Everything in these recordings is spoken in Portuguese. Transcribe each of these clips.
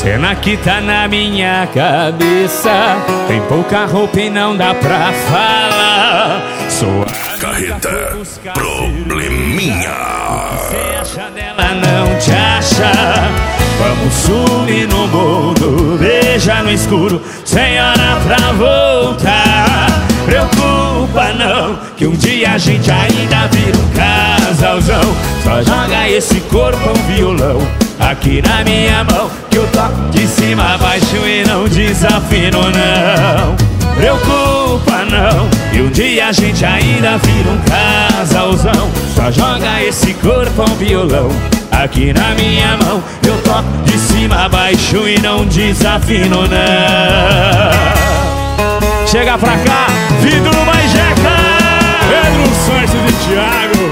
cena que tá na minha cabeça. Tem pouca roupa e não dá pra falar. Sua Carreta Probleminha. Você acha dela, não te acha. Vamos sumir no mundo, beija no escuro, sem hora pra voltar. Preocupa não, que um dia a gente ainda vira um casalzão. Só joga esse corpão violão aqui na minha mão, que eu toco de cima a baixo e não desafino não. Preocupa não, e um dia a gente ainda vira um casalzão. Só joga esse corpão violão aqui na minha mão, eu toco de cima a baixo e não desafino não. Chega pra cá, vidro mais jeca, Pedro Santos e Thiago.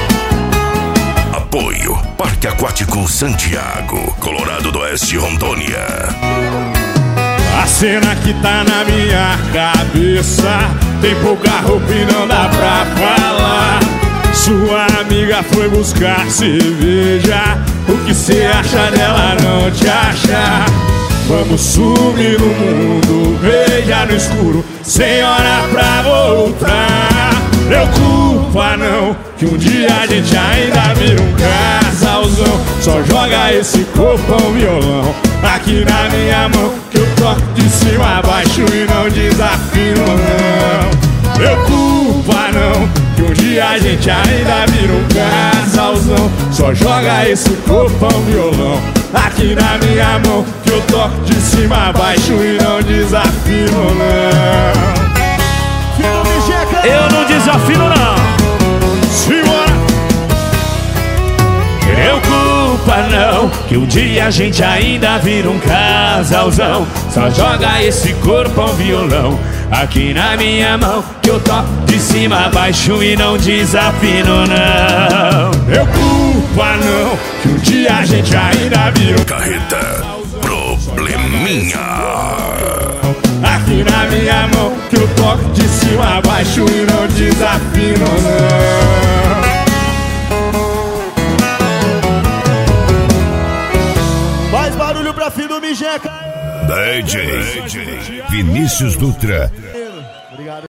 Apoio Parque Aquático Santiago, Colorado do Oeste, Rondônia. A cena que tá na minha cabeça, tem pouca roupa e não dá pra falar. Sua amiga foi buscar cerveja, o que cê acha dela não te acha. Vamos sumir no mundo, beija no escuro, sem hora pra voltar. Preocupa não, que um dia a gente ainda vira um casalzão. Só joga esse corpão violão aqui na minha mão, que eu toco de cima a baixo e não desafino não. Preocupa não, que um dia a gente ainda vira um casalzão. Só joga esse corpão violão aqui na minha mão, que eu toco de cima a baixo e não desafino não. Eu não desafino não. Simbora! Preocupa não, que um dia a gente ainda vira um casalzão. Só joga esse corpão violão aqui na minha mão, que eu toco de cima a baixo e não desafino não. Preocupa não, que um dia a gente ainda vira um Carreta Probleminha. aqui na minha mão, que eu toco de cima a baixo e não desafino não. Faz barulho pra fim do Mijeca. DJ Vinícius Dutra.